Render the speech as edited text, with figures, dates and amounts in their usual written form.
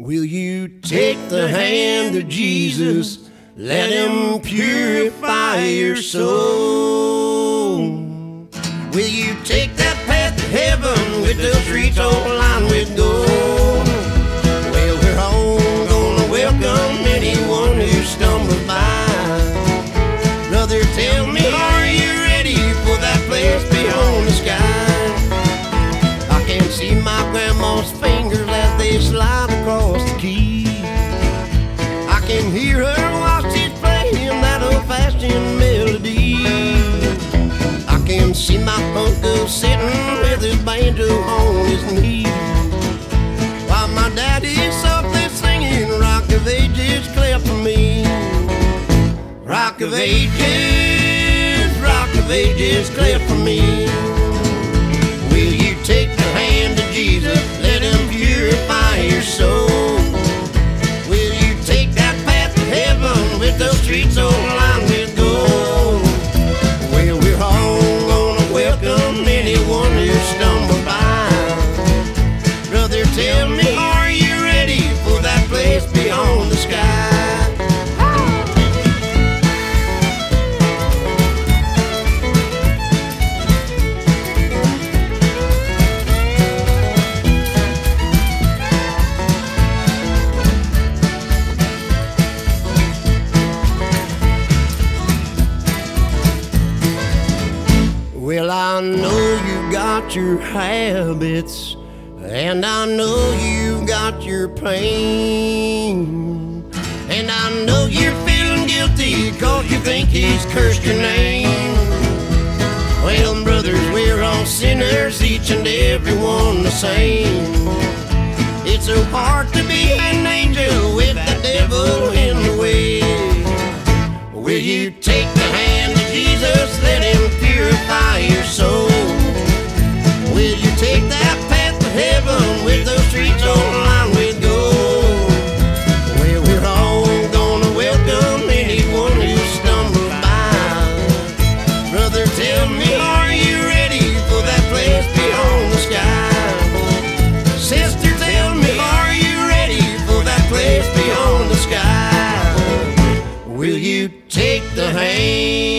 Will you take the hand of Jesus? Let him purify your soul. Will you take that path to heaven with those streets all lined with gold? Well, we're all gonna welcome anyone who stumbles by. Brother, tell me, are you ready for that place beyond the sky? I can see my grandma's fingers as they slide across the key. I can hear her while she's playing that old-fashioned melody. I can see my uncle sitting with his banjo on his knee, while my daddy's softly singing Rock of Ages, clear for me. Rock of Ages, clear for me. Will you take the hand of Jesus? Let him purify your soul. Will you take that path to heaven with those streets all lined with gold? Well, we're all gonna welcome anyone who stumbles by. Brother, tell me, are you ready for that place beyond the sky? Well, I know you got your habits, and I know you got your pain, and I know you're feeling guilty 'cause you think he's cursed your name. Well, brothers, we're all sinners, each and every one the same. It's so hard to be an angel with the devil in the way. Will you take the hand of Jesus? Let him purify your soul. Will you take that path to heaven with those streets all lined with gold? Well, we're all gonna welcome anyone who stumbles by. Brother, tell me, are you ready for that place beyond the sky? Sister, tell me, are you ready for that place beyond the sky? Will you take the hand